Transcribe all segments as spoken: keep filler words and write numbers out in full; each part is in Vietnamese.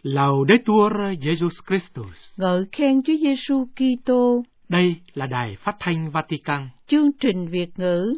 Laudetur Jesus Christus. Ngợi khen Chúa Giêsu Kitô. Đây là Đài Phát thanh Vatican. Chương trình Việt ngữ.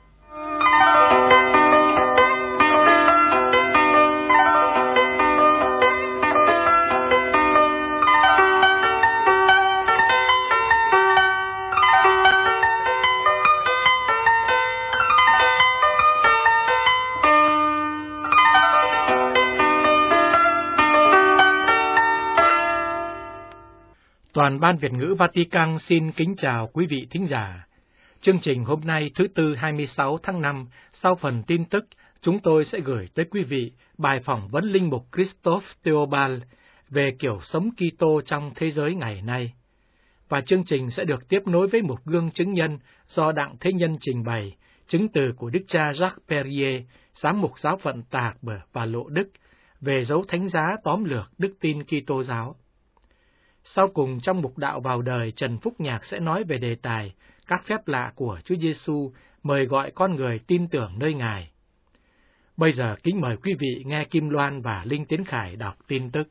Toàn ban Việt ngữ Vatican xin kính chào quý vị thính giả. Chương trình hôm nay thứ Tư hai mươi sáu tháng năm, sau phần tin tức, chúng tôi sẽ gửi tới quý vị bài phỏng vấn linh mục Christophe Theobald về kiểu sống Kitô trong thế giới ngày nay. Và chương trình sẽ được tiếp nối với một gương chứng nhân do Đặng Thế Nhân trình bày, chứng từ của Đức cha Jacques Perrier, giám mục giáo phận Tà Bờ và Lộ Đức, về dấu thánh giá tóm lược đức tin Kitô giáo. Sau cùng trong mục đạo vào đời, Trần Phúc Nhạc sẽ nói về đề tài các phép lạ của Chúa Giêsu mời gọi con người tin tưởng nơi Ngài. Bây giờ kính mời quý vị nghe Kim Loan và Linh Tiến Khải đọc tin tức.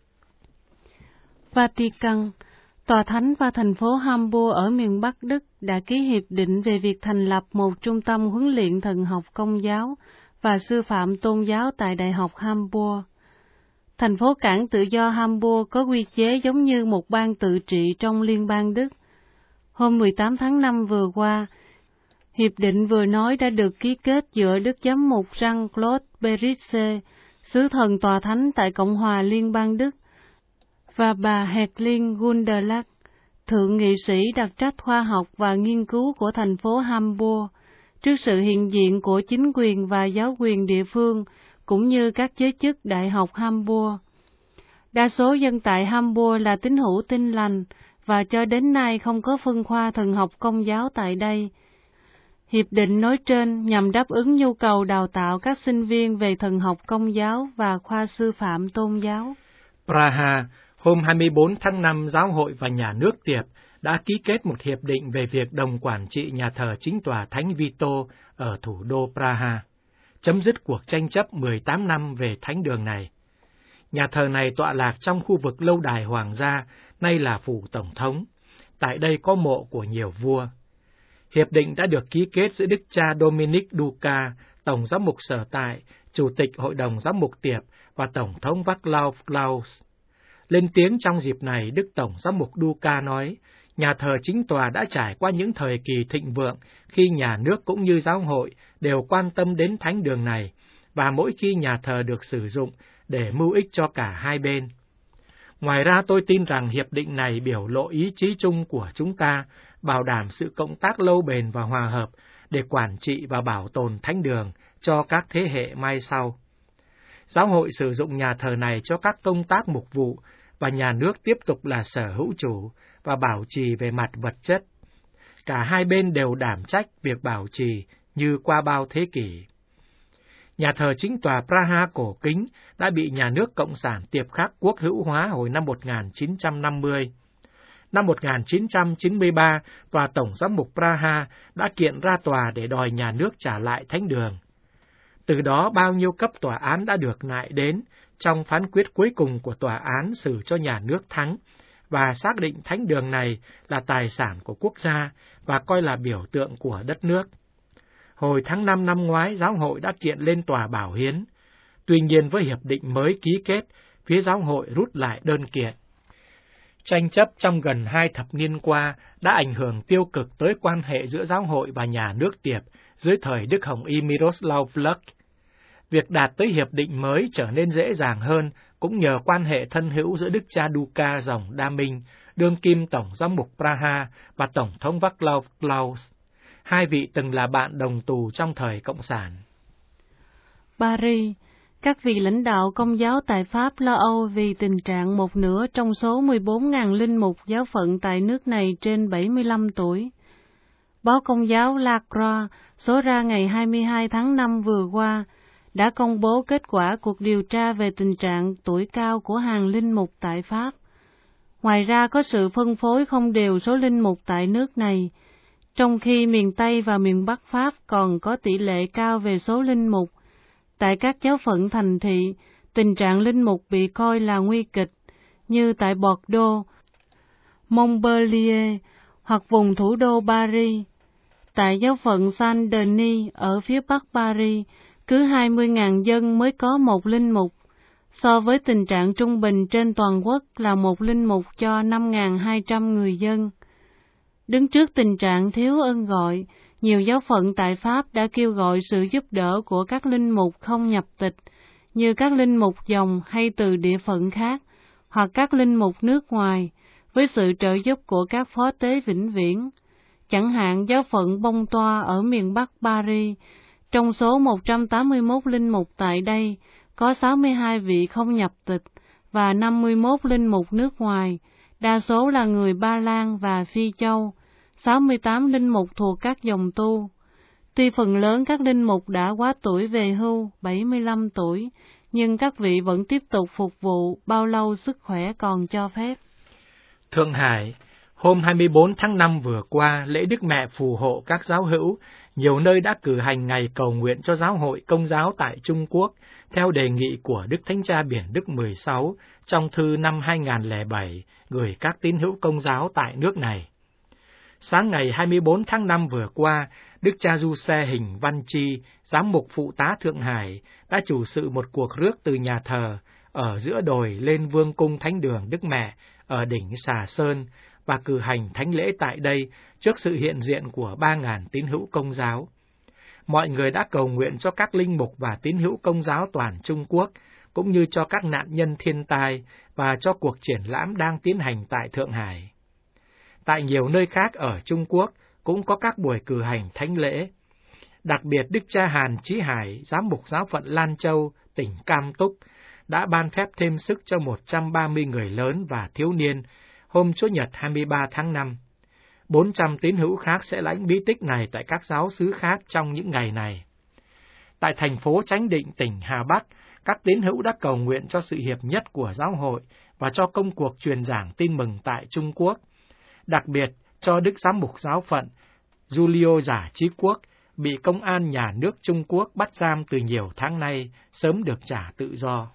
Vatican, Tòa Thánh và thành phố Hamburg ở miền Bắc Đức đã ký hiệp định về việc thành lập một trung tâm huấn luyện thần học Công giáo và sư phạm tôn giáo tại Đại học Hamburg. Thành phố cảng tự do Hamburg có quy chế giống như một bang tự trị trong Liên bang Đức. Hôm mười tám tháng năm vừa qua, hiệp định vừa nói đã được ký kết giữa Đức Giám mục Jean-Claude Berisse, sứ thần tòa thánh tại Cộng hòa Liên bang Đức, và bà Hedlin Gunderlach, thượng nghị sĩ đặc trách khoa học và nghiên cứu của thành phố Hamburg, trước sự hiện diện của chính quyền và giáo quyền địa phương, cũng như các giới chức Đại học Hamburg. Đa số dân tại Hamburg là tín hữu Tin Lành, và cho đến nay không có phân khoa thần học Công giáo tại đây. Hiệp định nói trên nhằm đáp ứng nhu cầu đào tạo các sinh viên về thần học Công giáo và khoa sư phạm tôn giáo. Praha, hôm hai mươi bốn tháng năm, Giáo hội và Nhà nước Tiệp đã ký kết một hiệp định về việc đồng quản trị nhà thờ chính tòa Thánh Vito ở thủ đô Praha, chấm dứt cuộc tranh chấp mười tám năm về thánh đường này. Nhà thờ này tọa lạc trong khu vực lâu đài hoàng gia, nay là phủ tổng thống. Tại đây có mộ của nhiều vua. Hiệp định đã được ký kết giữa Đức cha Dominic Duca, Tổng giám mục sở tại, Chủ tịch Hội đồng Giám mục Tiệp và Tổng thống Václav Klaus. Lên tiếng trong dịp này, Đức Tổng giám mục Duca nói, nhà thờ chính tòa đã trải qua những thời kỳ thịnh vượng khi nhà nước cũng như giáo hội đều quan tâm đến thánh đường này, và mỗi khi nhà thờ được sử dụng để mưu ích cho cả hai bên. Ngoài ra, tôi tin rằng hiệp định này biểu lộ ý chí chung của chúng ta, bảo đảm sự cộng tác lâu bền và hòa hợp để quản trị và bảo tồn thánh đường cho các thế hệ mai sau. Giáo hội sử dụng nhà thờ này cho các công tác mục vụ, và nhà nước tiếp tục là sở hữu chủ và bảo trì về mặt vật chất. Cả hai bên đều đảm trách việc bảo trì như qua bao thế kỷ. Nhà thờ chính tòa Praha cổ kính đã bị nhà nước Cộng sản Tiệp Khắc quốc hữu hóa hồi năm một nghìn chín trăm năm mươi. Năm một nghìn chín trăm chín mươi ba, Tòa Tổng giám mục Praha đã kiện ra tòa để đòi nhà nước trả lại thánh đường. Từ đó bao nhiêu cấp tòa án đã được nại đến, trong phán quyết cuối cùng của tòa án xử cho nhà nước thắng, và xác định thánh đường này là tài sản của quốc gia và coi là biểu tượng của đất nước. Hồi tháng năm năm ngoái, giáo hội đã kiện lên tòa bảo hiến. Tuy nhiên, với hiệp định mới ký kết, phía giáo hội rút lại đơn kiện. Tranh chấp trong gần hai thập niên qua đã ảnh hưởng tiêu cực tới quan hệ giữa giáo hội và nhà nước Tiệp dưới thời Đức Hồng Y Miroslav Lech. Việc đạt tới hiệp định mới trở nên dễ dàng hơn cũng nhờ quan hệ thân hữu giữa Đức cha Duca dòng Đa Minh, đương kim Tổng giám mục Praha và Tổng thống Václav Klaus. Hai vị từng là bạn đồng tù trong thời Cộng sản. Paris, các vị lãnh đạo Công giáo tại Pháp lo âu vì tình trạng một nửa trong số mười bốn nghìn linh mục giáo phận tại nước này trên bảy mươi lăm tuổi. Báo Công giáo La Croix số ra ngày hai mươi hai tháng năm vừa qua đã công bố kết quả cuộc điều tra về tình trạng tuổi cao của hàng linh mục tại Pháp. Ngoài ra có sự phân phối không đều số linh mục tại nước này, trong khi miền Tây và miền Bắc Pháp còn có tỷ lệ cao về số linh mục. Tại các giáo phận thành thị, tình trạng linh mục bị coi là nguy kịch như tại Bordeaux, Montpellier hoặc vùng thủ đô Paris. Tại giáo phận Saint-Denis ở phía bắc Paris, cứ hai mươi nghìn dân mới có một linh mục, so với tình trạng trung bình trên toàn quốc là một linh mục cho năm nghìn hai trăm người dân. Đứng trước tình trạng thiếu ơn gọi, nhiều giáo phận tại Pháp đã kêu gọi sự giúp đỡ của các linh mục không nhập tịch, như các linh mục dòng hay từ địa phận khác, hoặc các linh mục nước ngoài, với sự trợ giúp của các phó tế vĩnh viễn. Chẳng hạn giáo phận Bông Toa ở miền Bắc Paris, trong số một trăm tám mươi mốt linh mục tại đây, có sáu mươi hai vị không nhập tịch và năm mươi mốt linh mục nước ngoài, đa số là người Ba Lan và Phi Châu, sáu mươi tám linh mục thuộc các dòng tu. Tuy phần lớn các linh mục đã quá tuổi về hưu, bảy mươi lăm tuổi, nhưng các vị vẫn tiếp tục phục vụ bao lâu sức khỏe còn cho phép. Thượng Hải, hôm hai mươi bốn tháng năm vừa qua, lễ Đức Mẹ phù hộ các giáo hữu, nhiều nơi đã cử hành ngày cầu nguyện cho giáo hội Công giáo tại Trung Quốc, theo đề nghị của Đức Thánh Cha Biển Đức mười sáu trong thư năm hai nghìn lẻ bảy gửi các tín hữu Công giáo tại nước này. Sáng ngày hai mươi bốn tháng năm vừa qua, Đức cha Du Xe Hình Văn Chi, giám mục phụ tá Thượng Hải, đã chủ sự một cuộc rước từ nhà thờ ở giữa đồi lên Vương cung Thánh đường Đức Mẹ ở đỉnh Xà Sơn và cử hành thánh lễ tại đây trước sự hiện diện của ba nghìn tín hữu Công giáo. Mọi người đã cầu nguyện cho các linh mục và tín hữu Công giáo toàn Trung Quốc, cũng như cho các nạn nhân thiên tai và cho cuộc triển lãm đang tiến hành tại Thượng Hải. Tại nhiều nơi khác ở Trung Quốc cũng có các buổi cử hành thánh lễ. Đặc biệt Đức cha Hàn Chí Hải, giám mục giáo phận Lan Châu, tỉnh Cam Túc, đã ban phép thêm sức cho một trăm ba mươi người lớn và thiếu niên hôm Chủ nhật hai mươi ba tháng năm. bốn trăm tín hữu khác sẽ lãnh bí tích này tại các giáo xứ khác trong những ngày này. Tại thành phố Chánh Định, tỉnh Hà Bắc, các tín hữu đã cầu nguyện cho sự hiệp nhất của giáo hội và cho công cuộc truyền giảng tin mừng tại Trung Quốc. Đặc biệt cho Đức Giám mục giáo phận Julio Giả Chí Quốc, bị công an nhà nước Trung Quốc bắt giam từ nhiều tháng nay, sớm được trả tự do.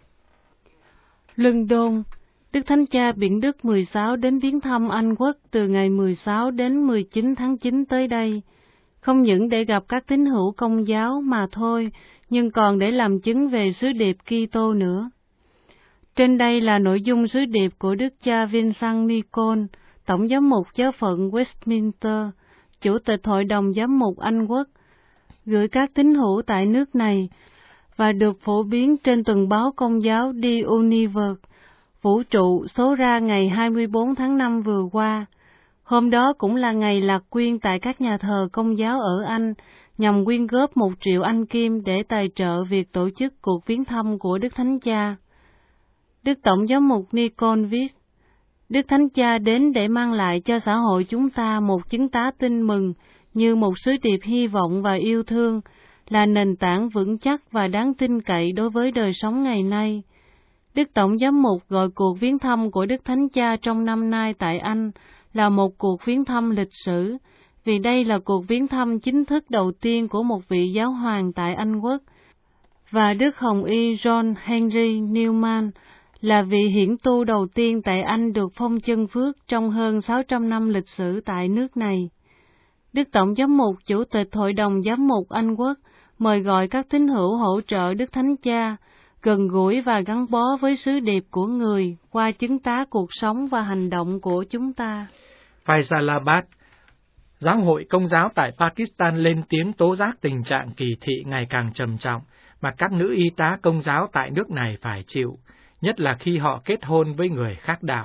London, Đức Thánh Cha Biển Đức mười sáu đến viếng thăm Anh Quốc từ ngày mười sáu đến mười chín tháng chín tới đây, không những để gặp các tín hữu Công giáo mà thôi, nhưng còn để làm chứng về sứ điệp Kitô nữa. Trên đây là nội dung sứ điệp của Đức cha Vincent Nicol, Tổng giám mục giáo phận Westminster, Chủ tịch Hội đồng Giám mục Anh Quốc, gửi các tín hữu tại nước này, và được phổ biến trên tuần báo Công giáo The Universe, vũ trụ, số ra ngày hai mươi bốn tháng năm vừa qua. Hôm đó cũng là ngày lạc quyên tại các nhà thờ Công giáo ở Anh, nhằm quyên góp một triệu Anh kim để tài trợ việc tổ chức cuộc viếng thăm của Đức Thánh Cha. Đức Tổng giám mục Nicol viết, Đức Thánh Cha đến để mang lại cho xã hội chúng ta một chứng tá tin mừng như một sứ điệp hy vọng và yêu thương, là nền tảng vững chắc và đáng tin cậy đối với đời sống ngày nay. Đức Tổng giám mục gọi cuộc viếng thăm của Đức Thánh Cha trong năm nay tại Anh là một cuộc viếng thăm lịch sử, vì đây là cuộc viếng thăm chính thức đầu tiên của một vị giáo hoàng tại Anh Quốc, và Đức Hồng Y John Henry Newman là vị hiển tu đầu tiên tại Anh được phong chân phước trong hơn sáu trăm năm lịch sử tại nước này. Đức Tổng giám mục Chủ tịch Hội đồng Giám mục Anh Quốc mời gọi các tín hữu hỗ trợ Đức Thánh Cha, gần gũi và gắn bó với sứ điệp của người qua chứng tá cuộc sống và hành động của chúng ta. Faisalabad, Giáo hội Công giáo tại Pakistan lên tiếng tố giác tình trạng kỳ thị ngày càng trầm trọng mà các nữ y tá Công giáo tại nước này phải chịu, nhất là khi họ kết hôn với người khác đạo.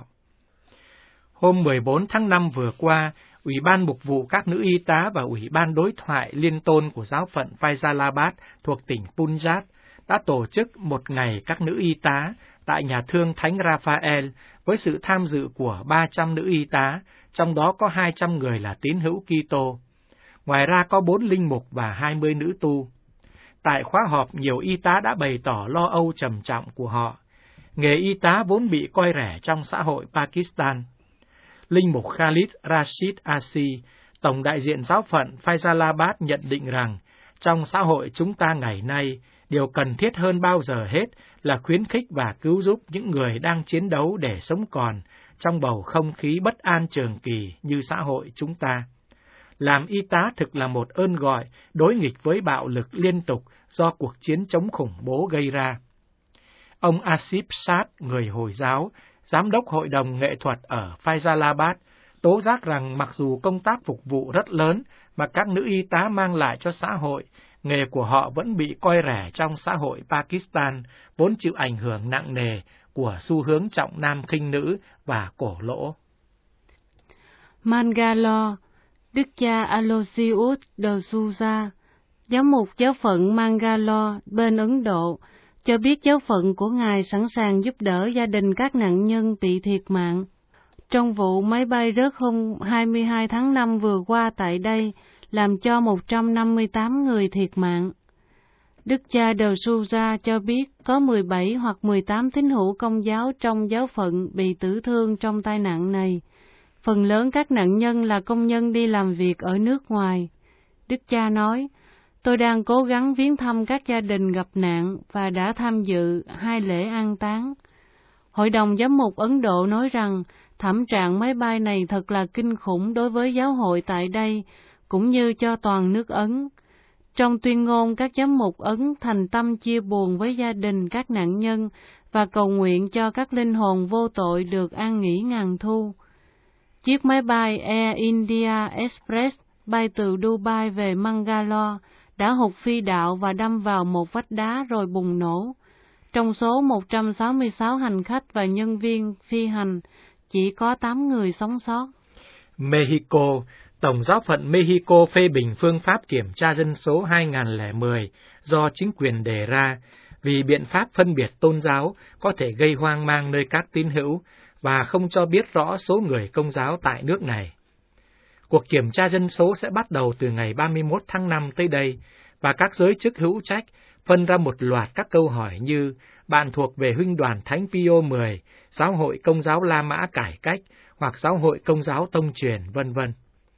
Hôm mười bốn tháng năm vừa qua, Ủy ban Mục vụ các nữ y tá và Ủy ban đối thoại liên tôn của giáo phận Faisalabad thuộc tỉnh Punjab đã tổ chức một ngày các nữ y tá tại nhà thương Thánh Raphael với sự tham dự của ba trăm nữ y tá, trong đó có hai trăm người là tín hữu Kitô. Ngoài ra có bốn linh mục và hai mươi nữ tu. Tại khóa họp, nhiều y tá đã bày tỏ lo âu trầm trọng của họ. Nghề y tá vốn bị coi rẻ trong xã hội Pakistan. Linh mục Khalid Rashid Asi, tổng đại diện giáo phận Faisalabad nhận định rằng, trong xã hội chúng ta ngày nay, Điều cần thiết hơn bao giờ hết là khuyến khích và cứu giúp những người đang chiến đấu để sống còn trong bầu không khí bất an trường kỳ như xã hội chúng ta. Làm y tá thực là một ơn gọi đối nghịch với bạo lực liên tục do cuộc chiến chống khủng bố gây ra. Ông Asif Saad, người Hồi giáo, giám đốc hội đồng nghệ thuật ở Faisalabad, tố giác rằng mặc dù công tác phục vụ rất lớn mà các nữ y tá mang lại cho xã hội, nghề của họ vẫn bị coi rẻ trong xã hội Pakistan, vốn chịu ảnh hưởng nặng nề của xu hướng trọng nam khinh nữ và cổ lỗ. Mangalore, Đức cha Aloysius D'Souza, giám mục giáo phận Mangalore bên Ấn Độ, cho biết giáo phận của Ngài sẵn sàng giúp đỡ gia đình các nạn nhân bị thiệt mạng trong vụ máy bay rớt hôm hai mươi hai tháng năm vừa qua tại đây, làm cho một trăm năm mươi tám người thiệt mạng. Đức cha D'Souza cho biết có mười bảy hoặc mười tám tín hữu Công giáo trong giáo phận bị tử thương trong tai nạn này. Phần lớn các nạn nhân là công nhân đi làm việc ở nước ngoài. Đức cha nói, tôi đang cố gắng viếng thăm các gia đình gặp nạn và đã tham dự hai lễ an táng. Hội đồng giám mục Ấn Độ nói rằng thảm trạng máy bay này thật là kinh khủng đối với giáo hội tại đây, cũng như cho toàn nước Ấn. Trong tuyên ngôn, các giám mục Ấn thành tâm chia buồn với gia đình các nạn nhân và cầu nguyện cho các linh hồn vô tội được an nghỉ ngàn thu. Chiếc máy bay Air India Express bay từ Dubai về Mangalore đã hụt phi đạo và đâm vào một vách đá rồi bùng nổ. Trong số một trăm sáu mươi sáu hành khách và nhân viên phi hành, chỉ có tám người sống sót. Mexico, Tổng giáo phận Mexico phê bình phương pháp kiểm tra dân số hai nghìn không trăm lẻ mười do chính quyền đề ra vì biện pháp phân biệt tôn giáo có thể gây hoang mang nơi các tín hữu và không cho biết rõ số người Công giáo tại nước này. Cuộc kiểm tra dân số sẽ bắt đầu từ ngày ba mươi mốt tháng năm tới đây, và các giới chức hữu trách phân ra một loạt các câu hỏi như bạn thuộc về huynh đoàn Thánh Pio mười, giáo hội Công giáo La Mã cải cách hoặc giáo hội Công giáo tông truyền, vân vân.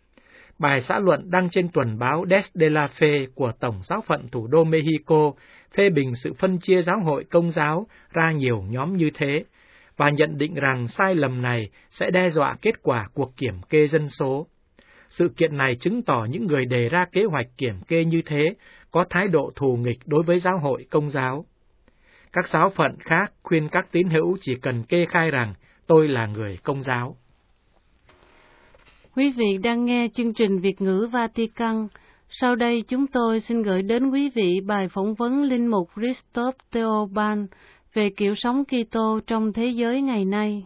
Bài xã luận đăng trên tuần báo Des de la Fe của Tổng giáo phận thủ đô Mexico phê bình sự phân chia giáo hội Công giáo ra nhiều nhóm như thế, và nhận định rằng sai lầm này sẽ đe dọa kết quả cuộc kiểm kê dân số. Sự kiện này chứng tỏ những người đề ra kế hoạch kiểm kê như thế có thái độ thù nghịch đối với giáo hội Công giáo. Các giáo phận khác khuyên các tín hữu chỉ cần kê khai rằng tôi là người Công giáo. Quý vị đang nghe chương trình Việt ngữ Vatican. Sau đây chúng tôi xin gửi đến quý vị bài phỏng vấn Linh mục Christophe Theoban về kiểu sống Kitô trong thế giới ngày nay.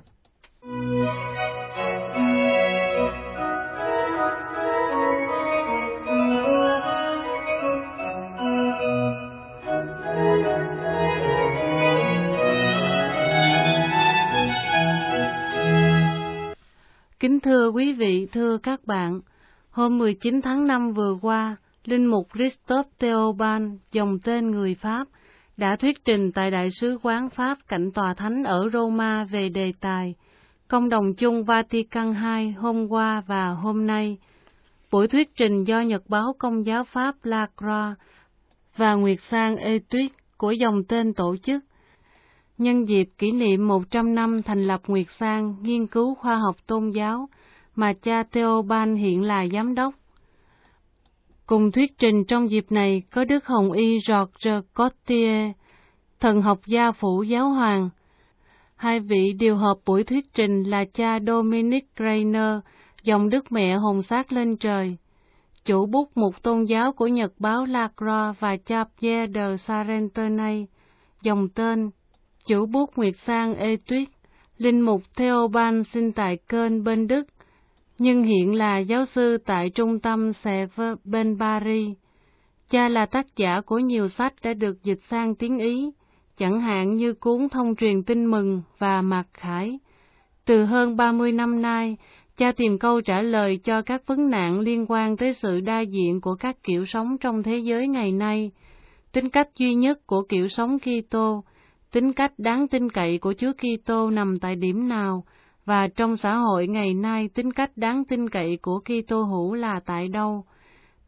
Kính thưa quý vị, thưa các bạn, hôm mười chín tháng năm vừa qua, Linh mục Christophe Theoban, dòng tên người Pháp, đã thuyết trình tại Đại sứ quán Pháp cạnh Tòa Thánh ở Roma về đề tài Công đồng chung Vatican hai hôm qua và hôm nay. Buổi thuyết trình do Nhật báo Công giáo Pháp La Croix và Nguyệt Sang Etude của dòng tên tổ chức, nhân dịp kỷ niệm một trăm năm thành lập Nguyệt Sang nghiên cứu khoa học tôn giáo mà cha Theoban hiện là giám đốc. Cùng thuyết trình trong dịp này có Đức Hồng Y Georges Cotier, thần học gia phủ giáo hoàng. Hai vị điều hợp buổi thuyết trình là cha Dominic Rainer, dòng Đức Mẹ hồn xác lên trời, chủ bút mục tôn giáo của Nhật báo La Croix, và cha Pierre de Sarentenay, dòng tên, chủ bút Nguyệt Sang Etude. Linh mục Theoban sinh tại Köln bên Đức, nhưng hiện là giáo sư tại trung tâm Sèvres bên Paris. Cha là tác giả của nhiều sách đã được dịch sang tiếng Ý, chẳng hạn như cuốn Thông truyền tin mừng và Mạc Khải. Từ hơn ba mươi năm nay, cha tìm câu trả lời cho các vấn nạn liên quan tới sự đa diện của các kiểu sống trong thế giới ngày nay, tính cách duy nhất của kiểu sống Kitô, tính cách đáng tin cậy của Chúa Kitô nằm tại điểm nào, và trong xã hội ngày nay tính cách đáng tin cậy của Kitô hữu là tại đâu.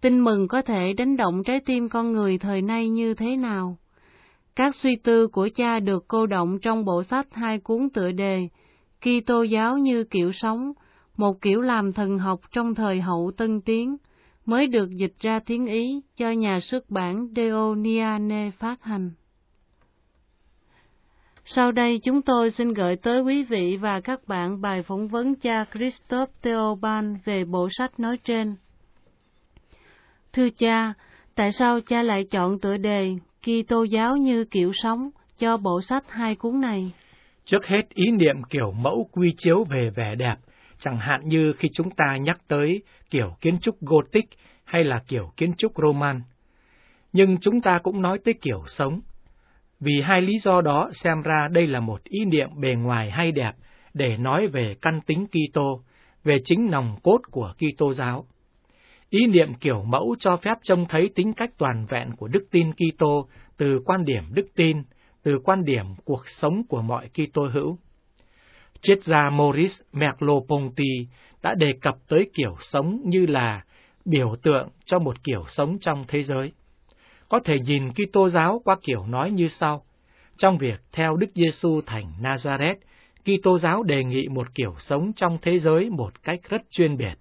Tin mừng có thể đánh động trái tim con người thời nay như thế nào? Các suy tư của cha được cô đọng trong bộ sách hai cuốn tựa đề Kitô giáo như kiểu sống, một kiểu làm thần học trong thời hậu Tân Tiến, mới được dịch ra tiếng Ý cho nhà xuất bản Deoniane phát hành. Sau đây chúng tôi xin gửi tới quý vị và các bạn bài phỏng vấn cha Christophe Theobald về bộ sách nói trên. Thưa cha, tại sao cha lại chọn tựa đề Kitô giáo như kiểu sống cho bộ sách hai cuốn này? Trước hết, ý niệm kiểu mẫu quy chiếu về vẻ đẹp, chẳng hạn như khi chúng ta nhắc tới kiểu kiến trúc Gothic hay là kiểu kiến trúc Roman. Nhưng chúng ta cũng nói tới kiểu sống. Vì hai lý do đó, xem ra đây là một ý niệm bề ngoài hay đẹp để nói về căn tính Kitô, về chính nòng cốt của Kitô giáo. Ý niệm kiểu mẫu cho phép trông thấy tính cách toàn vẹn của đức tin Kitô từ quan điểm đức tin, từ quan điểm cuộc sống của mọi Kitô hữu. Triết gia Maurice Merleau-Ponty đã đề cập tới kiểu sống như là biểu tượng cho một kiểu sống trong thế giới. Có thể nhìn Kitô giáo qua kiểu nói như sau: trong việc theo Đức Giêsu thành Nazareth, Kitô giáo đề nghị một kiểu sống trong thế giới một cách rất chuyên biệt.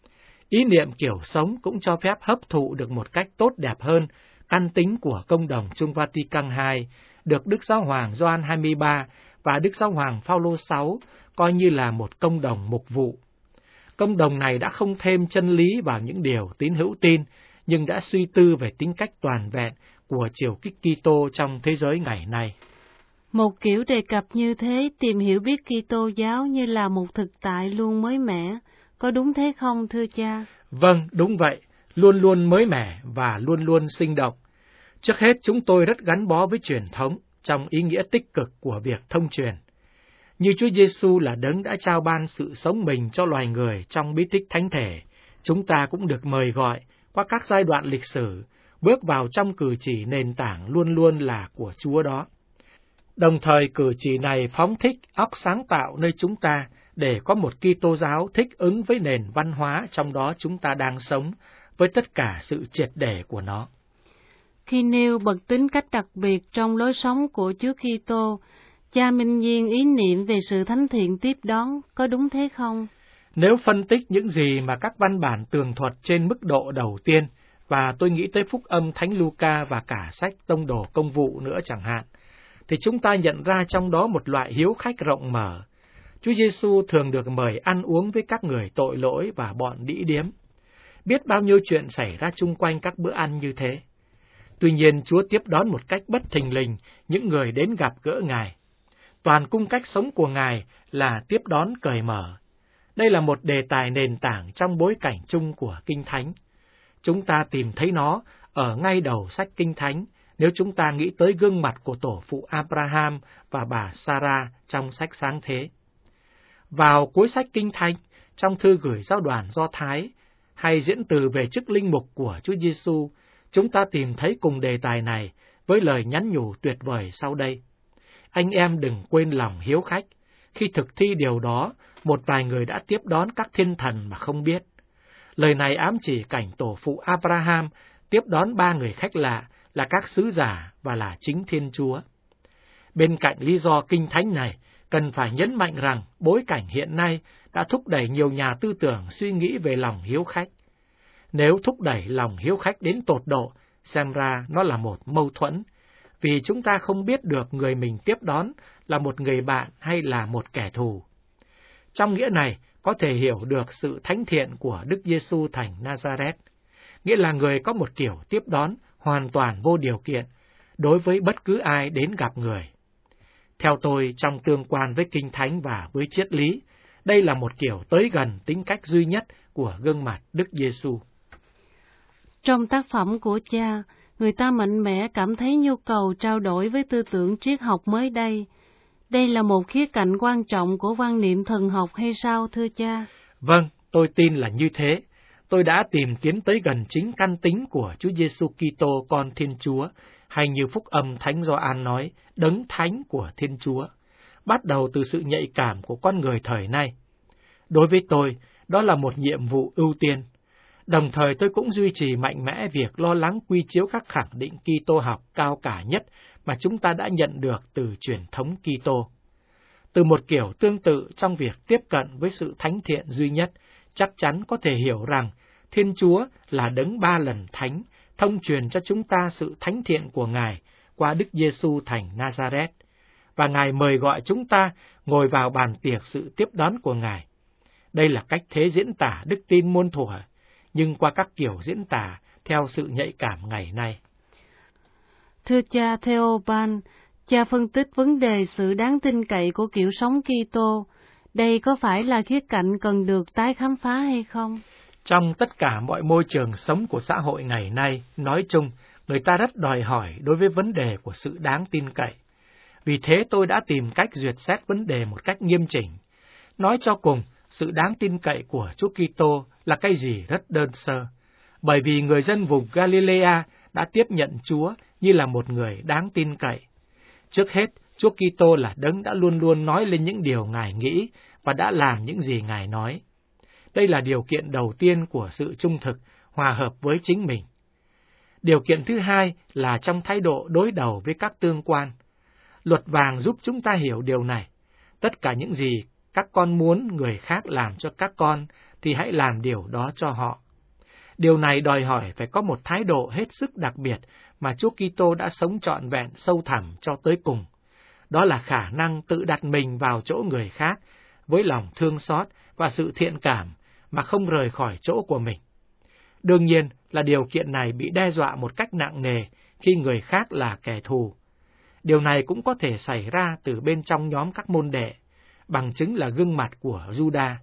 Ý niệm kiểu sống cũng cho phép hấp thụ được một cách tốt đẹp hơn căn tính của Công đồng Chung Vatican hai, được Đức Giáo hoàng Gioan hai mươi ba và Đức Giáo hoàng Phaolô thứ sáu coi như là một công đồng mục vụ. Công đồng này đã không thêm chân lý vào những điều tín hữu tin, nhưng đã suy tư về tính cách toàn vẹn của triều kích Kitô trong thế giới ngày nay. Một kiểu đề cập như thế tìm hiểu biết Kitô giáo như là một thực tại luôn mới mẻ, có đúng thế không thưa cha? Vâng, đúng vậy, luôn luôn mới mẻ và luôn luôn sinh động. Trước hết, chúng tôi rất gắn bó với truyền thống trong ý nghĩa tích cực của việc thông truyền. Như Chúa Giêsu là đấng đã trao ban sự sống mình cho loài người trong bí tích thánh thể, chúng ta cũng được mời gọi qua các giai đoạn lịch sử, bước vào trong cử chỉ nền tảng luôn luôn là của Chúa đó. Đồng thời cử chỉ này phóng thích óc sáng tạo nơi chúng ta để có một Kitô giáo thích ứng với nền văn hóa trong đó chúng ta đang sống, với tất cả sự triệt để của nó. Khi nêu bậc tính cách đặc biệt trong lối sống của Chúa Kitô, cha minh nhiên ý niệm về sự thánh thiện tiếp đón, có đúng thế không? Nếu phân tích những gì mà các văn bản tường thuật trên mức độ đầu tiên, và tôi nghĩ tới Phúc âm Thánh Luca và cả sách Tông đồ Công vụ nữa chẳng hạn, thì chúng ta nhận ra trong đó một loại hiếu khách rộng mở. Chúa Giêsu thường được mời ăn uống với các người tội lỗi và bọn đĩ điếm. Biết bao nhiêu chuyện xảy ra chung quanh các bữa ăn như thế. Tuy nhiên, Chúa tiếp đón một cách bất thình lình những người đến gặp gỡ Ngài. Toàn cung cách sống của Ngài là tiếp đón cởi mở. Đây là một đề tài nền tảng trong bối cảnh chung của Kinh Thánh. Chúng ta tìm thấy nó ở ngay đầu sách Kinh Thánh nếu chúng ta nghĩ tới gương mặt của tổ phụ Abraham và bà Sarah trong sách Sáng Thế. Vào cuối sách Kinh Thánh, trong thư gửi giáo đoàn Do Thái, hay diễn từ về chức linh mục của Chúa Giêsu, chúng ta tìm thấy cùng đề tài này với lời nhắn nhủ tuyệt vời sau đây: anh em đừng quên lòng hiếu khách. Khi thực thi điều đó, một vài người đã tiếp đón các thiên thần mà không biết. Lời này ám chỉ cảnh tổ phụ Abraham tiếp đón ba người khách lạ là các sứ giả và là chính Thiên Chúa. Bên cạnh lý do kinh thánh này, cần phải nhấn mạnh rằng bối cảnh hiện nay đã thúc đẩy nhiều nhà tư tưởng suy nghĩ về lòng hiếu khách. Nếu thúc đẩy lòng hiếu khách đến tột độ, xem ra nó là một mâu thuẫn, vì chúng ta không biết được người mình tiếp đón là một người bạn hay là một kẻ thù. Trong nghĩa này, có thể hiểu được sự thánh thiện của Đức Giêsu thành Nazareth, nghĩa là người có một kiểu tiếp đón hoàn toàn vô điều kiện đối với bất cứ ai đến gặp người. Theo tôi, trong tương quan với Kinh Thánh và với triết lý, đây là một kiểu tới gần tính cách duy nhất của gương mặt Đức Giêsu. Trong tác phẩm của cha, người ta mạnh mẽ cảm thấy nhu cầu trao đổi với tư tưởng triết học mới đây. Đây là một khía cạnh quan trọng của quan niệm thần học hay sao thưa cha? Vâng, tôi tin là như thế. Tôi đã tìm tiến tới gần chính căn tính của Chúa Giêsu Kitô con Thiên Chúa, hay như Phúc âm Thánh Gioan nói, đấng thánh của Thiên Chúa, bắt đầu từ sự nhạy cảm của con người thời nay. Đối với tôi, đó là một nhiệm vụ ưu tiên. Đồng thời tôi cũng duy trì mạnh mẽ việc lo lắng quy chiếu các khẳng định Kitô học cao cả nhất mà chúng ta đã nhận được từ truyền thống Kitô. Từ một kiểu tương tự trong việc tiếp cận với sự thánh thiện duy nhất, chắc chắn có thể hiểu rằng Thiên Chúa là đấng ba lần thánh, thông truyền cho chúng ta sự thánh thiện của Ngài qua Đức Giêsu thành Nazareth, và Ngài mời gọi chúng ta ngồi vào bàn tiệc sự tiếp đón của Ngài. Đây là cách thế diễn tả đức tin muôn thuở, nhưng qua các kiểu diễn tả theo sự nhạy cảm ngày nay. Thưa cha Theoban, cha phân tích vấn đề sự đáng tin cậy của kiểu sống Kitô. Đây có phải là khía cạnh cần được tái khám phá hay không? Trong tất cả mọi môi trường sống của xã hội ngày nay, nói chung, người ta rất đòi hỏi đối với vấn đề của sự đáng tin cậy. Vì thế tôi đã tìm cách duyệt xét vấn đề một cách nghiêm chỉnh. Nói cho cùng, sự đáng tin cậy của Chúa Kitô là cái gì rất đơn sơ, bởi vì người dân vùng Galilea đã tiếp nhận Chúa như là một người đáng tin cậy. Trước hết, Chúa Kitô là đấng đã luôn luôn nói lên những điều Ngài nghĩ và đã làm những gì Ngài nói. Đây là điều kiện đầu tiên của sự trung thực, hòa hợp với chính mình. Điều kiện thứ hai là trong thái độ đối đầu với các tương quan. Luật vàng giúp chúng ta hiểu điều này. Tất cả những gì các con muốn người khác làm cho các con, thì hãy làm điều đó cho họ. Điều này đòi hỏi phải có một thái độ hết sức đặc biệt mà Chúa Kitô đã sống trọn vẹn sâu thẳm cho tới cùng. Đó là khả năng tự đặt mình vào chỗ người khác, với lòng thương xót và sự thiện cảm, mà không rời khỏi chỗ của mình. Đương nhiên là điều kiện này bị đe dọa một cách nặng nề khi người khác là kẻ thù. Điều này cũng có thể xảy ra từ bên trong nhóm các môn đệ, bằng chứng là gương mặt của Juda.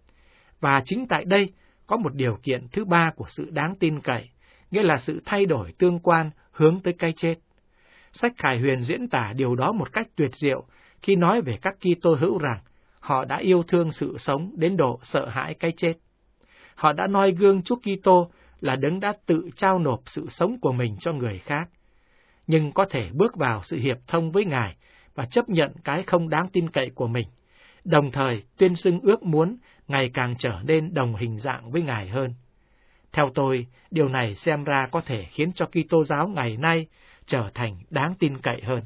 Và chính tại đây có một điều kiện thứ ba của sự đáng tin cậy, nghĩa là sự thay đổi tương quan hướng tới cái chết. Sách Khải Huyền diễn tả điều đó một cách tuyệt diệu khi nói về các Kitô hữu rằng họ đã yêu thương sự sống đến độ sợ hãi cái chết. Họ đã noi gương Chúa Kitô là đấng đã tự trao nộp sự sống của mình cho người khác, nhưng có thể bước vào sự hiệp thông với Ngài và chấp nhận cái không đáng tin cậy của mình, đồng thời tuyên xưng ước muốn ngày càng trở nên đồng hình dạng với Ngài hơn. Theo tôi, điều này xem ra có thể khiến cho Kitô giáo ngày nay trở thành đáng tin cậy hơn.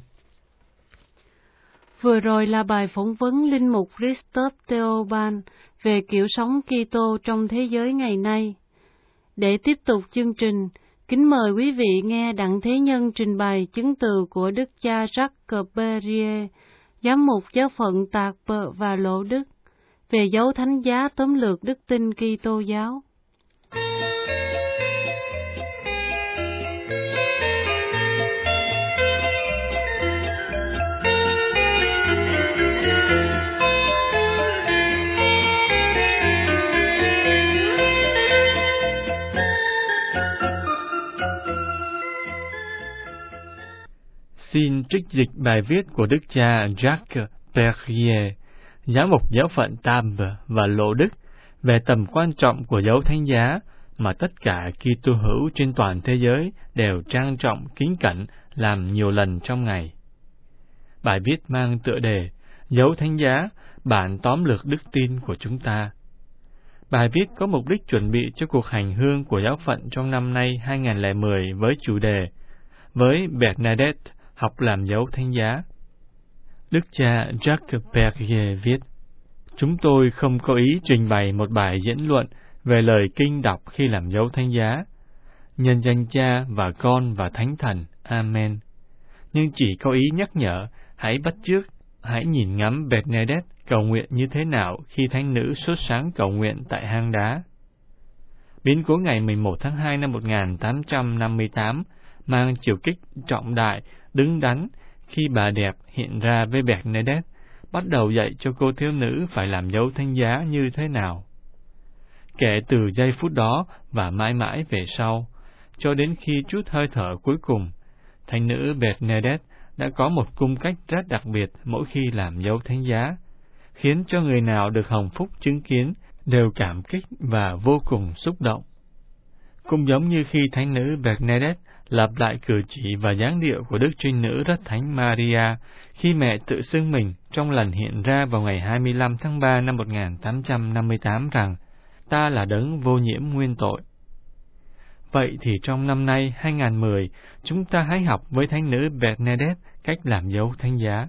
Vừa rồi là bài phỏng vấn Linh mục Christophe Theoban về kiểu sống Kitô trong thế giới ngày nay. Để tiếp tục chương trình, kính mời quý vị nghe Đặng Thế Nhân trình bày chứng từ của Đức cha Jacques Berrier, giám mục giáo phận Tạc Bợ và Lộ Đức, về dấu thánh giá tóm lược đức tin Kitô giáo. Xin trích dịch bài viết của Đức cha Jacques Berrier, giám mục giáo phận Tarbes và Lộ Đức, về tầm quan trọng của dấu thánh giá mà tất cả Kitô hữu trên toàn thế giới đều trang trọng kính cẩn làm nhiều lần trong ngày. Bài viết mang tựa đề Dấu thánh giá, bản tóm lược đức tin của chúng ta. Bài viết có mục đích chuẩn bị cho cuộc hành hương của giáo phận trong năm nay hai nghìn không trăm mười với chủ đề Với Bernadette học làm dấu thánh giá. Đức cha Jacques Berrier viết: Chúng tôi không có ý trình bày một bài diễn luận về lời kinh đọc khi làm dấu thánh giá. Nhân danh Cha và Con và Thánh Thần. Amen. Nhưng chỉ có ý nhắc nhở, hãy bắt chước, hãy nhìn ngắm Bernadette cầu nguyện như thế nào khi thánh nữ sốt sáng cầu nguyện tại hang đá. Biến cố ngày mười một tháng hai năm một nghìn tám trăm năm mươi tám mang chiều kích trọng đại, đứng đắn khi bà đẹp hiện ra với Bernadette, bắt đầu dạy cho cô thiếu nữ phải làm dấu thánh giá như thế nào. Kể từ giây phút đó và mãi mãi về sau, cho đến khi chút hơi thở cuối cùng, thánh nữ Bernadette đã có một cung cách rất đặc biệt mỗi khi làm dấu thánh giá, khiến cho người nào được hồng phúc chứng kiến đều cảm kích và vô cùng xúc động. Cũng giống như khi thánh nữ Bernadette lặp lại cử chỉ và dáng điệu của Đức Trinh Nữ Rất Thánh Maria khi mẹ tự xưng mình trong lần hiện ra vào ngày hai mươi lăm tháng ba năm một nghìn tám trăm năm mươi tám rằng ta là đấng vô nhiễm nguyên tội. Vậy thì trong năm nay hai nghìn mười, chúng ta hãy học với thánh nữ Bernadette cách làm dấu thánh giá.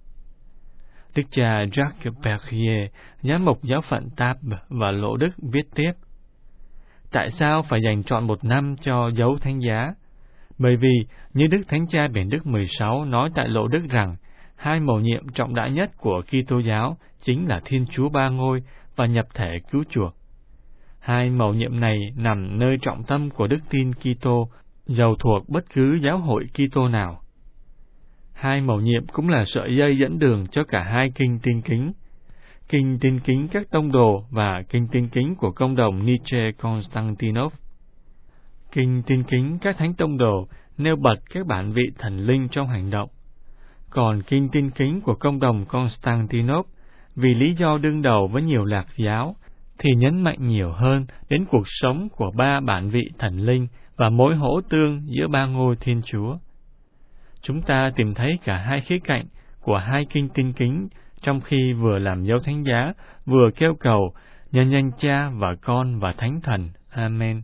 Đức cha Jacques Perrier, giám mục giáo phận Tarbes và Lộ Đức viết tiếp: Tại sao phải dành trọn một năm cho dấu thánh giá? Bởi vì, như Đức Thánh Cha Biển Đức mười sáu nói tại Lộ Đức rằng, hai mầu nhiệm trọng đại nhất của Kitô giáo chính là Thiên Chúa Ba Ngôi và nhập thể cứu chuộc. Hai mầu nhiệm này nằm nơi trọng tâm của đức tin Kitô, dầu thuộc bất cứ giáo hội Kitô nào. Hai mầu nhiệm cũng là sợi dây dẫn đường cho cả hai kinh tin kính, kinh tin kính các tông đồ và kinh tin kính của công đồng Nicaea-Constantinople. Kinh tin kính các thánh tông đồ nêu bật các bản vị thần linh trong hành động, còn kinh tin kính của công đồng Constantinople, vì lý do đương đầu với nhiều lạc giáo, thì nhấn mạnh nhiều hơn đến cuộc sống của ba bản vị thần linh và mối hỗ tương giữa ba ngôi Thiên Chúa. Chúng ta tìm thấy cả hai khía cạnh của hai kinh tin kính trong khi vừa làm dấu thánh giá, vừa kêu cầu nhân danh Cha và Con và Thánh Thần. Amen.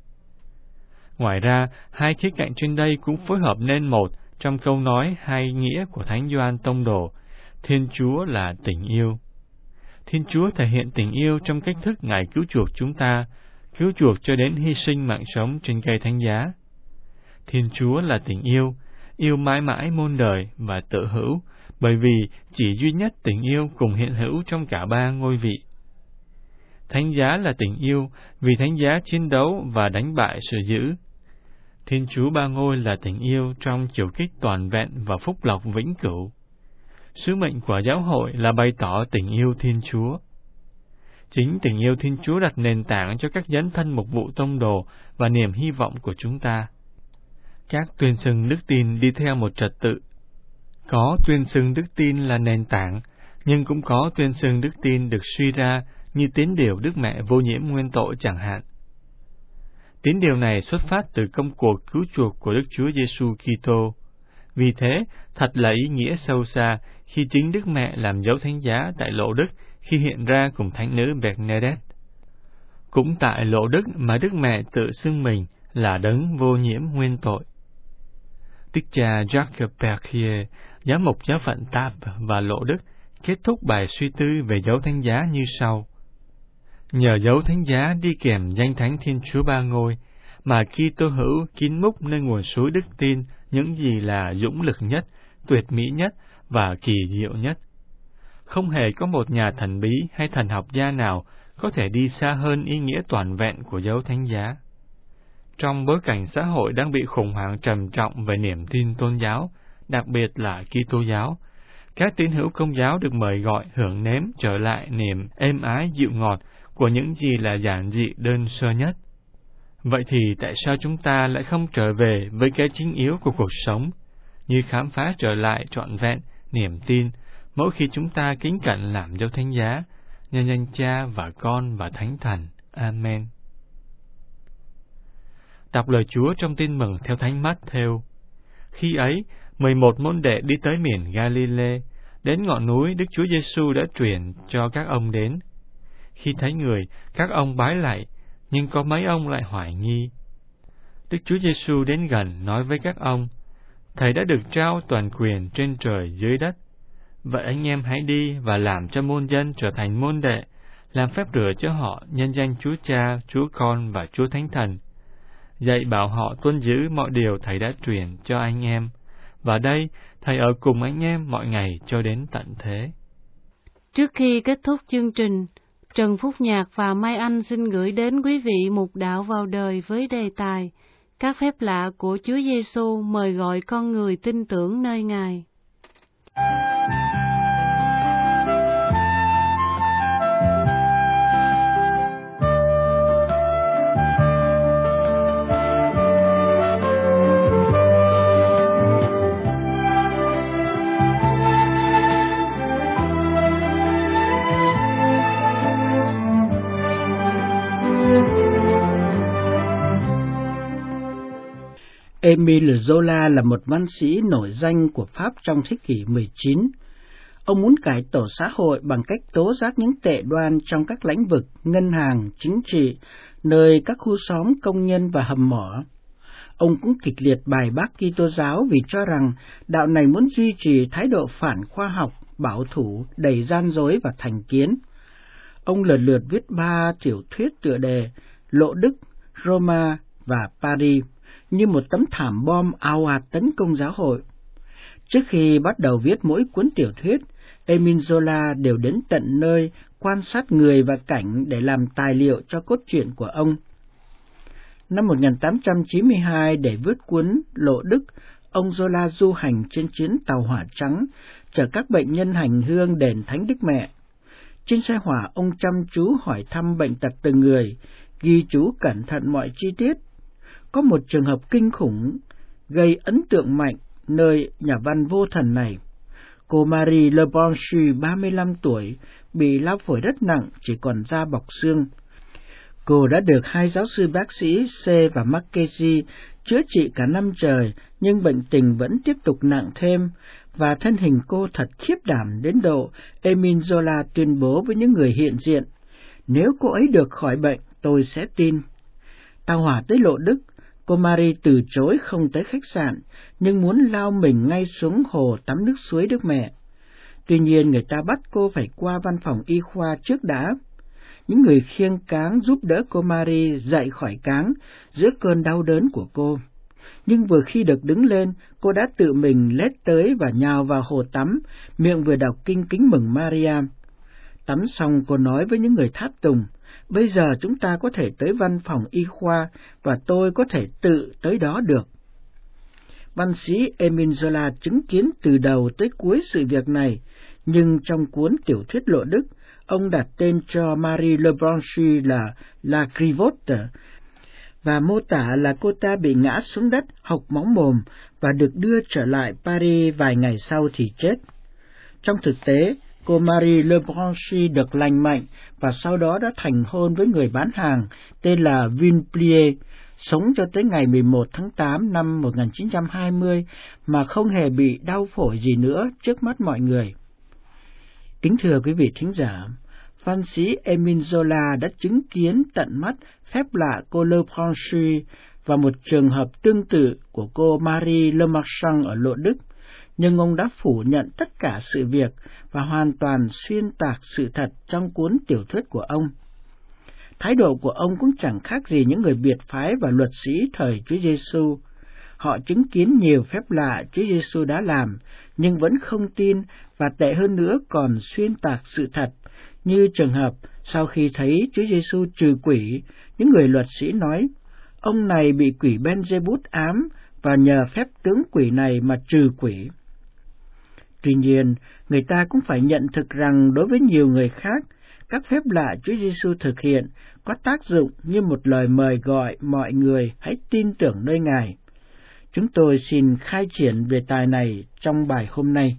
Ngoài ra, hai khía cạnh trên đây cũng phối hợp nên một trong câu nói hay nghĩa của Thánh Gioan Tông Đồ: Thiên Chúa là tình yêu. Thiên Chúa thể hiện tình yêu trong cách thức Ngài cứu chuộc chúng ta, cứu chuộc cho đến hy sinh mạng sống trên cây thánh giá. Thiên Chúa là tình yêu, yêu mãi mãi muôn đời và tự hữu, bởi vì chỉ duy nhất tình yêu cùng hiện hữu trong cả ba ngôi vị. Thánh giá là tình yêu, vì thánh giá chiến đấu và đánh bại sự dữ. Thiên Chúa Ba Ngôi là tình yêu trong chiều kích toàn vẹn và phúc lộc vĩnh cửu. Sứ mệnh của giáo hội là bày tỏ tình yêu Thiên Chúa. Chính tình yêu Thiên Chúa đặt nền tảng cho các dấn thân mục vụ tông đồ và niềm hy vọng của chúng ta. Các tuyên xưng đức tin đi theo một trật tự. Có tuyên xưng đức tin là nền tảng, nhưng cũng có tuyên xưng đức tin được suy ra như tín điều Đức Mẹ Vô Nhiễm Nguyên Tội chẳng hạn. Tín điều này xuất phát từ công cuộc cứu chuộc của Đức Chúa Giêsu Kitô. Vì thế, thật là ý nghĩa sâu xa khi chính Đức Mẹ làm dấu thánh giá tại Lộ Đức khi hiện ra cùng thánh nữ Bernadette. Cũng tại Lộ Đức mà Đức Mẹ tự xưng mình là đấng vô nhiễm nguyên tội. Đức cha Jacques Perrier, giám mục giáo phận Tarbes và Lộ Đức, kết thúc bài suy tư về dấu thánh giá như sau: Nhờ dấu thánh giá đi kèm danh thánh Thiên Chúa Ba Ngôi, mà Kitô hữu kín múc nơi nguồn suối đức tin những gì là dũng lực nhất, tuyệt mỹ nhất và kỳ diệu nhất. Không hề có một nhà thần bí hay thần học gia nào có thể đi xa hơn ý nghĩa toàn vẹn của dấu thánh giá. Trong bối cảnh xã hội đang bị khủng hoảng trầm trọng về niềm tin tôn giáo, đặc biệt là Kitô giáo, các tín hữu Công giáo được mời gọi hưởng nếm trở lại niềm êm ái dịu ngọt của những gì là giản dị đơn sơ nhất. Vậy thì tại sao chúng ta lại không trở về với cái chính yếu của cuộc sống, như khám phá trở lại trọn vẹn niềm tin mỗi khi chúng ta kính cẩn làm dấu thánh giá, nhân danh Cha và Con và Thánh Thần. Amen. Đọc lời Chúa trong Tin Mừng theo Thánh Mát-thêu. Khi ấy, mười một môn đệ đi tới miền Ga-li-lê, đến ngọn núi Đức Chúa Giêsu đã truyền cho các ông đến. Khi thấy người, các ông bái lạy, nhưng có mấy ông lại hoài nghi. Đức Chúa Giêsu đến gần nói với các ông: Thầy đã được trao toàn quyền trên trời dưới đất. Vậy anh em hãy đi và làm cho môn dân trở thành môn đệ, làm phép rửa cho họ nhân danh Chúa Cha, Chúa Con và Chúa Thánh Thần. Dạy bảo họ tuân giữ mọi điều Thầy đã truyền cho anh em. Và đây, Thầy ở cùng anh em mọi ngày cho đến tận thế. Trước khi kết thúc chương trình, Trần Phúc Nhạc và Mai Anh xin gửi đến quý vị mục đạo vào đời với đề tài Các phép lạ của Chúa Giêsu mời gọi con người tin tưởng nơi Ngài. Émile Zola là một văn sĩ nổi danh của Pháp trong thế kỷ mười chín. Ông muốn cải tổ xã hội bằng cách tố giác những tệ đoan trong các lĩnh vực ngân hàng, chính trị, nơi các khu xóm công nhân và hầm mỏ. Ông cũng kịch liệt bài bác Kitô giáo vì cho rằng đạo này muốn duy trì thái độ phản khoa học, bảo thủ, đầy gian dối và thành kiến. Ông lần lượt viết ba tiểu thuyết tựa đề Lộ Đức, Roma và Paris như một tấm thảm bom ào ạt tấn công giáo hội. Trước khi bắt đầu viết mỗi cuốn tiểu thuyết, Émile Zola đều đến tận nơi quan sát người và cảnh để làm tài liệu cho cốt truyện của ông. Năm một nghìn tám trăm chín mươi hai, để viết cuốn Lộ Đức, ông Zola du hành trên chuyến tàu hỏa trắng, chở các bệnh nhân hành hương đền Thánh Đức Mẹ. Trên xe hỏa, ông chăm chú hỏi thăm bệnh tật từng người, ghi chú cẩn thận mọi chi tiết. Có một trường hợp kinh khủng, gây ấn tượng mạnh nơi nhà văn vô thần này. Cô Marie Leblanche, ba mươi lăm tuổi, bị lao phổi rất nặng, chỉ còn da bọc xương. Cô đã được hai giáo sư bác sĩ C và Mackenzie chữa trị cả năm trời, nhưng bệnh tình vẫn tiếp tục nặng thêm, và thân hình cô thật khiếp đảm đến độ Émile Zola tuyên bố với những người hiện diện: nếu cô ấy được khỏi bệnh, tôi sẽ tin. Tàu hỏa tới Lộ Đức, cô Marie từ chối không tới khách sạn, nhưng muốn lao mình ngay xuống hồ tắm nước suối Đức Mẹ. Tuy nhiên, người ta bắt cô phải qua văn phòng y khoa trước đã. Những người khiêng cáng giúp đỡ cô Marie dậy khỏi cáng giữa cơn đau đớn của cô. Nhưng vừa khi được đứng lên, cô đã tự mình lết tới và nhào vào hồ tắm, miệng vừa đọc kinh kính mừng Maria. Tắm xong, cô nói với những người tháp tùng: bây giờ chúng ta có thể tới văn phòng y khoa, và tôi có thể tự tới đó được. Văn sĩ Émile Zola chứng kiến từ đầu tới cuối sự việc này, nhưng trong cuốn tiểu thuyết Lộ Đức, ông đặt tên cho Marie Leblanche là La Grivotte, và mô tả là cô ta bị ngã xuống đất, hộc máu mồm, và được đưa trở lại Paris vài ngày sau thì chết. Trong thực tế, cô Marie Leblanche được lành mạnh, và sau đó đã thành hôn với người bán hàng tên là Vinplier, sống cho tới ngày mười một tháng tám năm một nghìn chín trăm hai mươi mà không hề bị đau phổi gì nữa trước mắt mọi người. Kính thưa quý vị thính giả, văn sĩ Émile Zola đã chứng kiến tận mắt phép lạ cô Leblanche và một trường hợp tương tự của cô Marie Lemarchand ở Lộ Đức, nhưng ông đã phủ nhận tất cả sự việc và hoàn toàn xuyên tạc sự thật trong cuốn tiểu thuyết của ông. Thái độ của ông cũng chẳng khác gì những người biệt phái và luật sĩ thời Chúa Giêsu. Họ chứng kiến nhiều phép lạ Chúa Giêsu đã làm, nhưng vẫn không tin, và tệ hơn nữa còn xuyên tạc sự thật, như trường hợp sau khi thấy Chúa Giêsu trừ quỷ, những người luật sĩ nói: ông này bị quỷ Beelzebub ám, và nhờ phép tướng quỷ này mà trừ quỷ. Tuy nhiên, người ta cũng phải nhận thực rằng đối với nhiều người khác, các phép lạ Chúa Giêsu thực hiện có tác dụng như một lời mời gọi mọi người hãy tin tưởng nơi Ngài. Chúng tôi xin khai triển về tài này trong bài hôm nay.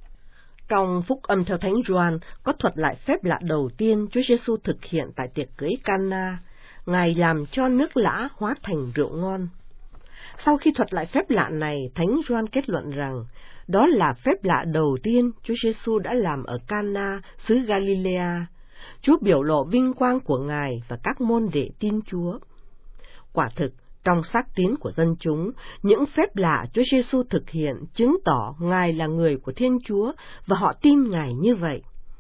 Trong Phúc Âm theo Thánh Gioan có thuật lại phép lạ đầu tiên Chúa Giêsu thực hiện tại tiệc cưới Cana. Ngài làm cho nước lã hóa thành rượu ngon. Sau khi thuật lại phép lạ này, Thánh Gioan kết luận rằng đó là phép lạ đầu tiên Chúa Giêsu đã làm ở Cana, xứ Galilea. Chúa biểu lộ vinh quang của Ngài và các môn đệ tin Chúa. Quả thực, trong xác tín của dân chúng, những phép lạ Chúa Giêsu thực hiện chứng tỏ Ngài là người của Thiên Chúa, và họ tin Ngài như vậy.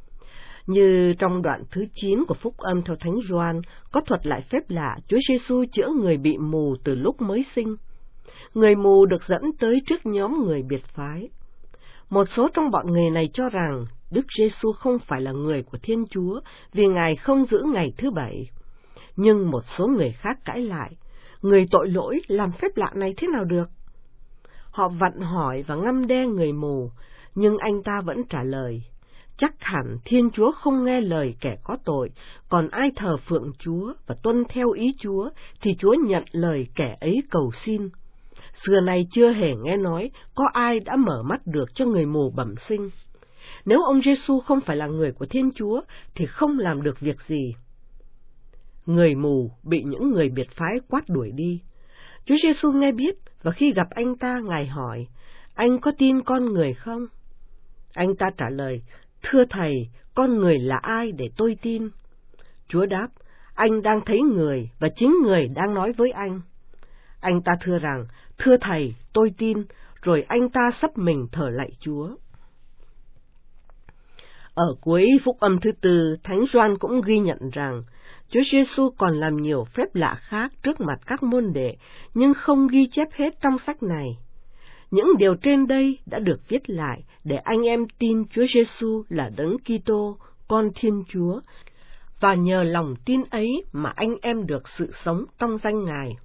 Như trong đoạn thứ chín của Phúc Âm theo Thánh Gioan có thuật lại phép lạ Chúa Giêsu chữa người bị mù từ lúc mới sinh. Người mù được dẫn tới trước nhóm người biệt phái. Một số trong bọn người này cho rằng Đức Giêsu không phải là người của Thiên Chúa vì Ngài không giữ ngày thứ bảy. Nhưng một số người khác cãi lại: người tội lỗi làm phép lạ này thế nào được? Họ vặn hỏi và ngăm đe người mù, nhưng anh ta vẫn trả lời: chắc hẳn Thiên Chúa không nghe lời kẻ có tội, còn ai thờ phượng Chúa và tuân theo ý Chúa thì Chúa nhận lời kẻ ấy cầu xin. Xưa nay chưa hề nghe nói có ai đã mở mắt được cho người mù bẩm sinh. Nếu ông Giêsu không phải là người của Thiên Chúa thì không làm được việc gì. Người mù bị những người biệt phái quát đuổi đi. Chúa Giêsu nghe biết, và khi gặp anh ta, Ngài hỏi: anh có tin con người không? Anh ta trả lời, thưa Thầy, con người là ai để tôi tin? Chúa đáp, anh đang thấy người, và chính người đang nói với anh. Anh ta thưa rằng, thưa Thầy, tôi tin, rồi anh ta sắp mình thờ lạy Chúa. Ở cuối phúc âm thứ tư, Thánh Gioan cũng ghi nhận rằng, Chúa Giêsu còn làm nhiều phép lạ khác trước mặt các môn đệ, nhưng không ghi chép hết trong sách này. Những điều trên đây đã được viết lại để anh em tin Chúa Giêsu là Đấng Kitô, Con Thiên Chúa, và nhờ lòng tin ấy mà anh em được sự sống trong danh Ngài.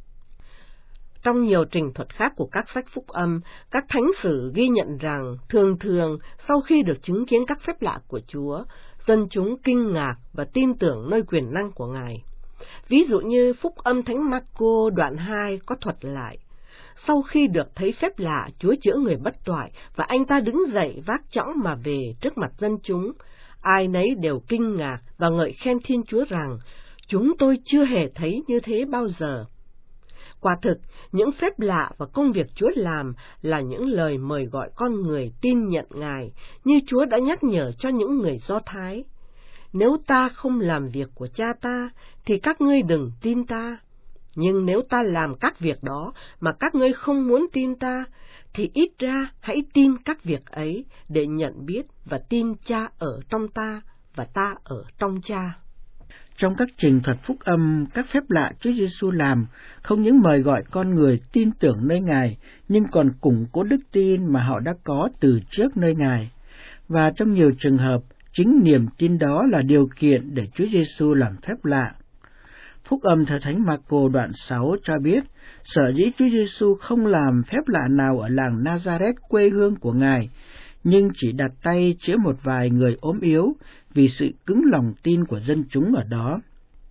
Trong nhiều trình thuật khác của các sách phúc âm, các thánh sử ghi nhận rằng thường thường sau khi được chứng kiến các phép lạ của Chúa, dân chúng kinh ngạc và tin tưởng nơi quyền năng của Ngài. Ví dụ như phúc âm Thánh Marco đoạn hai có thuật lại. Sau khi được thấy phép lạ, Chúa chữa người bất toại và anh ta đứng dậy vác chõng mà về trước mặt dân chúng. Ai nấy đều kinh ngạc và ngợi khen Thiên Chúa rằng, chúng tôi chưa hề thấy như thế bao giờ. Quả thực, những phép lạ và công việc Chúa làm là những lời mời gọi con người tin nhận Ngài, như Chúa đã nhắc nhở cho những người Do Thái. Nếu ta không làm việc của Cha ta, thì các ngươi đừng tin ta. Nhưng nếu ta làm các việc đó mà các ngươi không muốn tin ta, thì ít ra hãy tin các việc ấy để nhận biết và tin Cha ở trong ta và ta ở trong Cha. Trong các trình thuật phúc âm, các phép lạ Chúa Giêsu làm không những mời gọi con người tin tưởng nơi Ngài, nhưng còn củng cố đức tin mà họ đã có từ trước nơi Ngài. Và trong nhiều trường hợp, chính niềm tin đó là điều kiện để Chúa Giêsu làm phép lạ. Phúc âm theo Thánh Marco đoạn sáu cho biết, sở dĩ Chúa Giêsu không làm phép lạ nào ở làng Nazareth quê hương của Ngài, nhưng chỉ đặt tay chữa một vài người ốm yếu vì sự cứng lòng tin của dân chúng ở đó.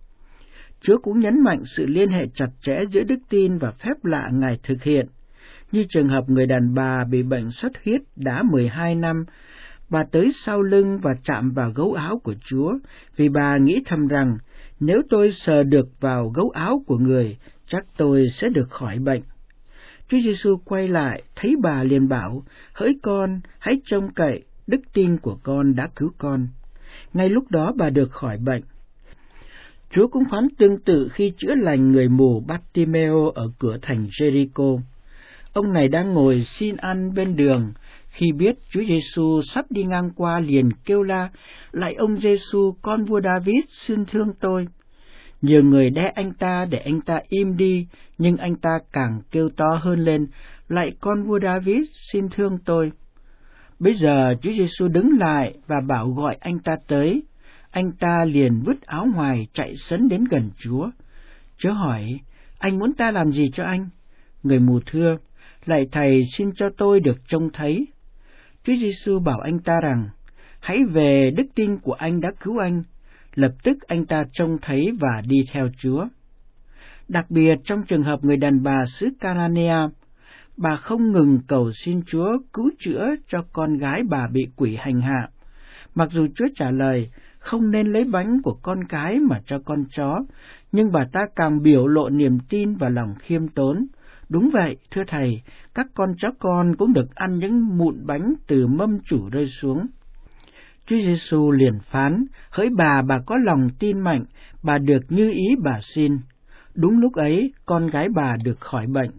Chúa cũng nhấn mạnh sự liên hệ chặt chẽ giữa đức tin và phép lạ Ngài thực hiện, như trường hợp người đàn bà bị bệnh xuất huyết đã mười hai năm, bà tới sau lưng và chạm vào gấu áo của Chúa, vì bà nghĩ thầm rằng, nếu tôi sờ được vào gấu áo của người, chắc tôi sẽ được khỏi bệnh. Chúa Giêsu quay lại, thấy bà liền bảo, hỡi con, hãy trông cậy, đức tin của con đã cứu con. Ngay lúc đó bà được khỏi bệnh. Chúa cũng phán tương tự khi chữa lành người mù Bartimeo ở cửa thành Jericho. Ông này đang ngồi xin ăn bên đường, khi biết Chúa Giêsu sắp đi ngang qua liền kêu la, lạy ông Giêsu, con vua David, xin thương tôi. Nhiều người đe anh ta để anh ta im đi, nhưng anh ta càng kêu to hơn lên, lạy con vua David, xin thương tôi. Bây giờ Chúa Giêsu đứng lại và bảo gọi anh ta tới. Anh ta liền vứt áo ngoài chạy sấn đến gần Chúa. Chúa hỏi, anh muốn ta làm gì cho anh? Người mù thưa, lạy Thầy, xin cho tôi được trông thấy. Chúa Giêsu bảo anh ta rằng, hãy về, đức tin của anh đã cứu anh. Lập tức anh ta trông thấy và đi theo Chúa. Đặc biệt trong trường hợp người đàn bà xứ Cananea, bà không ngừng cầu xin Chúa cứu chữa cho con gái bà bị quỷ hành hạ. Mặc dù Chúa trả lời, không nên lấy bánh của con cái mà cho con chó, nhưng bà ta càng biểu lộ niềm tin và lòng khiêm tốn. Đúng vậy, thưa Thầy, các con chó con cũng được ăn những mụn bánh từ mâm chủ rơi xuống. Chúa Giêsu liền phán, hỡi bà, bà có lòng tin mạnh, bà được như ý bà xin. Đúng lúc ấy, con gái bà được khỏi bệnh.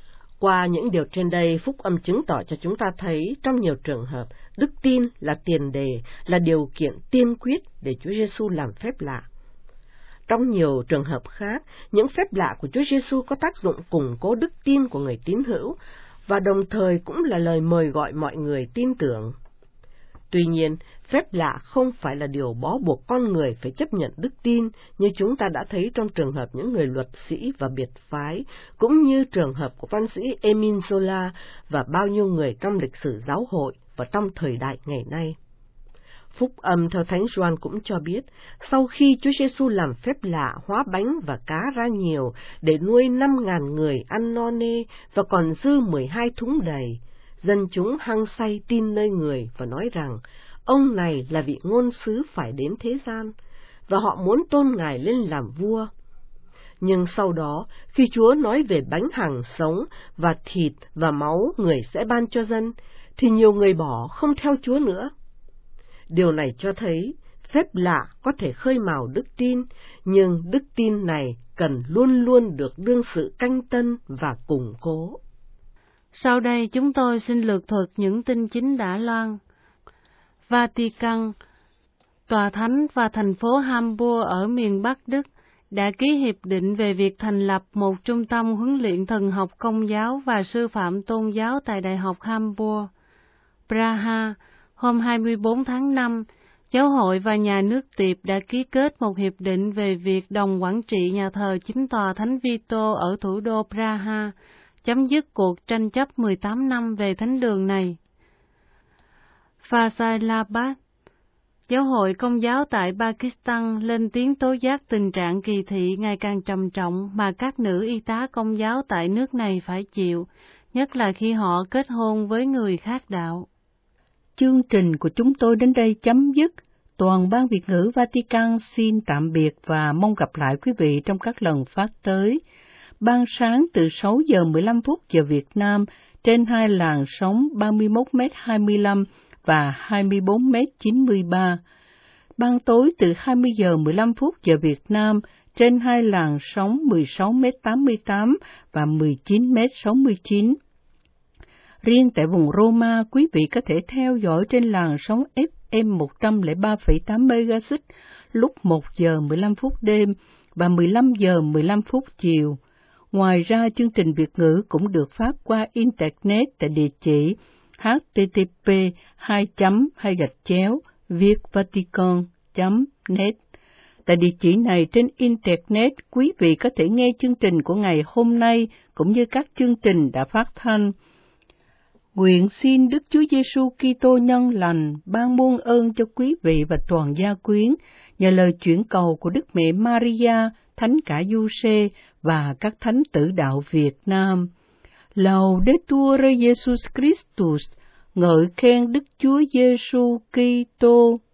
Qua những điều trên đây, phúc âm chứng tỏ cho chúng ta thấy trong nhiều trường hợp, đức tin là tiền đề, là điều kiện tiên quyết để Chúa Giêsu làm phép lạ. Trong nhiều trường hợp khác, những phép lạ của Chúa Giêsu có tác dụng củng cố đức tin của người tín hữu, và đồng thời cũng là lời mời gọi mọi người tin tưởng. Tuy nhiên, phép lạ không phải là điều bó buộc con người phải chấp nhận đức tin như chúng ta đã thấy trong trường hợp những người luật sĩ và biệt phái, cũng như trường hợp của văn sĩ Emile Zola và bao nhiêu người trong lịch sử giáo hội và trong thời đại ngày nay. Phúc âm theo Thánh Gioan cũng cho biết, sau khi Chúa Giêsu làm phép lạ hóa bánh và cá ra nhiều để nuôi năm ngàn người ăn no nê và còn dư mười hai thúng đầy, dân chúng hăng say tin nơi người và nói rằng, ông này là vị ngôn sứ phải đến thế gian, và họ muốn tôn Ngài lên làm vua. Nhưng sau đó, khi Chúa nói về bánh hằng sống và thịt và máu người sẽ ban cho dân, thì nhiều người bỏ không theo Chúa nữa. Điều này cho thấy phép lạ có thể khơi mào đức tin, nhưng đức tin này cần luôn luôn được đương sự canh tân và củng cố. Sau đây chúng tôi xin lược thuật những tin chính đã loan. Vatican, Tòa Thánh và thành phố Hamburg ở miền Bắc Đức đã ký hiệp định về việc thành lập một trung tâm huấn luyện thần học công giáo và sư phạm tôn giáo tại Đại học Hamburg. Praha, hôm hai mươi bốn tháng năm, Giáo hội và nhà nước Tiệp đã ký kết một hiệp định về việc đồng quản trị nhà thờ chính tòa Thánh Vito ở thủ đô Praha, chấm dứt cuộc tranh chấp mười tám năm về thánh đường này. Faisalabad, Giáo hội Công giáo tại Pakistan lên tiếng tố giác tình trạng kỳ thị ngày càng trầm trọng mà các nữ y tá Công giáo tại nước này phải chịu, nhất là khi họ kết hôn với người khác đạo. Chương trình của chúng tôi đến đây chấm dứt. Toàn ban Việt ngữ Vatican xin tạm biệt và mong gặp lại quý vị trong các lần phát tới. Ban sáng từ sáu giờ mười lăm phút giờ Việt Nam trên hai làn sóng ba mươi mốt mét hai mươi lăm và hai mươi bốn mét chín mươi ba. Ban tối từ hai mươi giờ mười lăm phút giờ Việt Nam trên hai làn sóng mười sáu mét tám mươi tám và mười chín mét sáu mươi chín. Riêng tại vùng Roma, quý vị có thể theo dõi trên làn sóng ép em một không ba phẩy tám MHz lúc một giờ mười lăm phút đêm và mười lăm giờ mười lăm phút chiều. Ngoài ra, chương trình Việt ngữ cũng được phát qua Internet tại địa chỉ h t t p hai chấm hai gạch chéo vietvatican chấm net. Tại địa chỉ này trên Internet, quý vị có thể nghe chương trình của ngày hôm nay cũng như các chương trình đã phát thanh. Nguyện xin Đức Chúa Giêsu Kitô nhân lành ban muôn ơn cho quý vị và toàn gia quyến nhờ lời chuyển cầu của Đức Mẹ Maria, Thánh Cả Giuse và các thánh tử đạo Việt Nam. Laudetur Jesus Christus, ngợi khen Đức Chúa Giêsu Kitô.